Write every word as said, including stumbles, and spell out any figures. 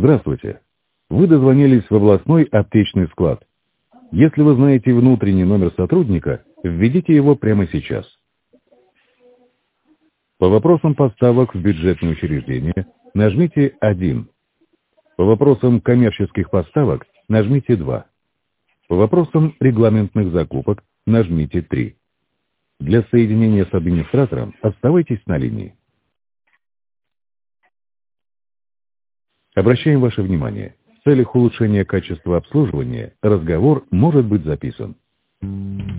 Здравствуйте. Вы дозвонились в областной аптечный склад. Если вы знаете внутренний номер сотрудника, введите его прямо сейчас. По вопросам поставок в бюджетные учреждения нажмите один. По вопросам коммерческих поставок нажмите два. По вопросам регламентных закупок нажмите три. Для соединения с администратором оставайтесь на линии. Обращаем ваше внимание. В целях улучшения качества обслуживания разговор может быть записан.